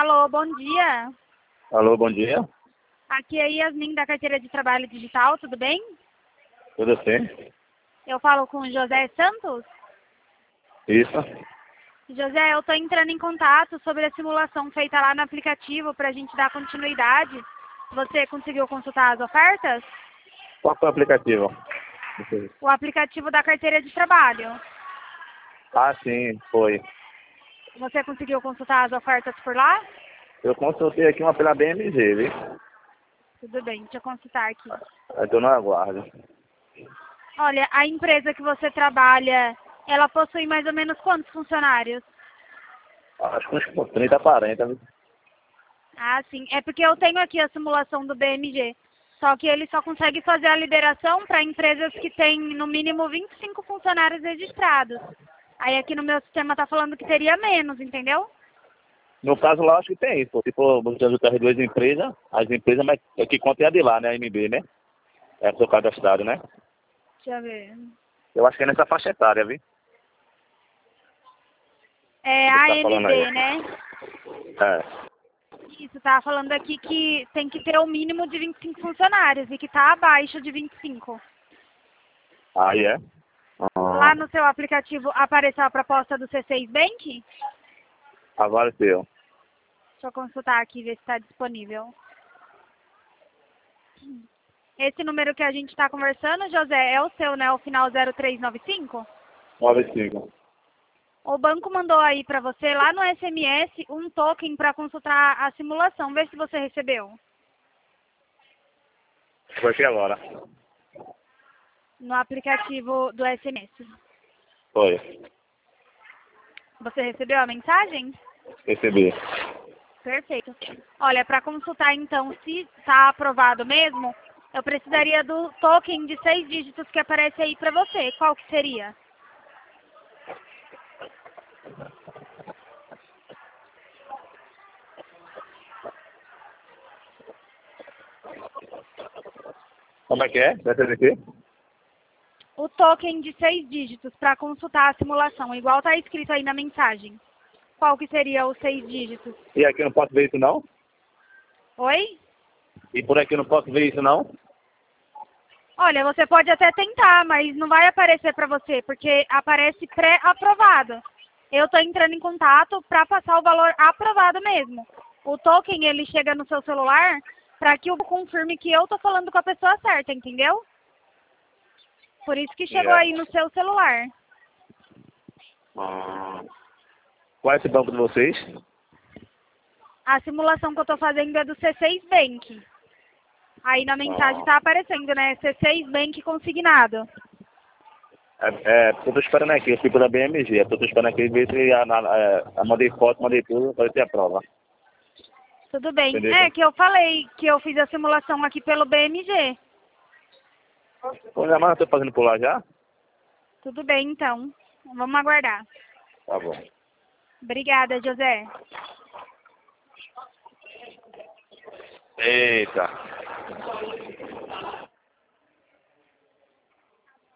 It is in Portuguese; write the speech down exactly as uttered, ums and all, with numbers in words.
Alô, bom dia. Alô, bom dia. Aqui é Yasmin da Carteira de Trabalho Digital, tudo bem? Tudo bem? Eu falo com o José Santos. Isso. José, eu estou entrando em contato sobre a simulação feita lá no aplicativo para a gente dar continuidade. Você conseguiu consultar as ofertas? Qual foi o aplicativo? O aplicativo da Carteira de Trabalho. Ah, sim, foi. Você conseguiu consultar as ofertas por lá? Eu consultei aqui uma pela B M G, viu? Tudo bem, deixa eu consultar aqui. Eu tô no aguardo. Olha, a empresa que você trabalha, ela possui mais ou menos quantos funcionários? Acho que uns trinta, quarenta, viu? Ah, sim. É porque eu tenho aqui a simulação do B M G. Só que ele só consegue fazer a liberação para empresas que têm no mínimo vinte e cinco funcionários registrados. Aí aqui no meu sistema tá falando que teria menos, entendeu? No caso lá, acho que tem isso. Tipo, você ajuda as duas empresas, as empresas, mas é que conta é a de lá, né? A M B, né? É o seu cadastrado, né? Deixa eu ver. Eu acho que é nessa faixa etária, viu? É Você a tá falando ANB, aí. né? É. Isso, tá falando aqui que tem que ter o mínimo de vinte e cinco funcionários e que tá abaixo de vinte e cinco. Aí é? Lá Ah, no seu aplicativo apareceu a proposta do C seis Bank? apareceu. Deixa eu consultar aqui e ver se está disponível. Esse número que a gente está conversando, José, é o seu, né? O final zero três nove cinco? nove cinco. O banco mandou aí para você, lá no S M S, um token para consultar a simulação. Vê se você recebeu. Foi aqui agora. No aplicativo do S M S. Foi. Você recebeu a mensagem? Recebi. Perfeito. Olha, para consultar então se está aprovado mesmo, eu precisaria do token de seis dígitos que aparece aí para você. Qual que seria? Como é que é? Vai ser aqui? O token de seis dígitos para consultar a simulação, igual está escrito aí na mensagem. Qual que seria os seis dígitos? E aqui eu não posso ver isso não? Oi? E por aqui eu não posso ver isso não? Olha, você pode até tentar, mas não vai aparecer para você, porque aparece pré-aprovado. Eu estou entrando em contato para passar o valor aprovado mesmo. O token, ele chega no seu celular para que eu confirme que eu estou falando com a pessoa certa, entendeu? Por isso que chegou Yeah. aí no seu celular. Ah. Qual é esse banco de vocês? A simulação que eu estou fazendo é do C seis Bank. Aí na mensagem Ah. está aparecendo, né? C seis Bank consignado. É, é, eu tô esperando aqui, eu fui pela B M G, eu tô esperando aqui ver se a, a, a, mandei foto, mandei tudo, para ter a prova. Tudo bem. Entendeu? É que eu falei que eu fiz a simulação aqui pelo B M G. Pois é, mas eu tô fazendo por lá já? Tudo bem, então. Vamos aguardar. Tá bom. Obrigada, José. Eita.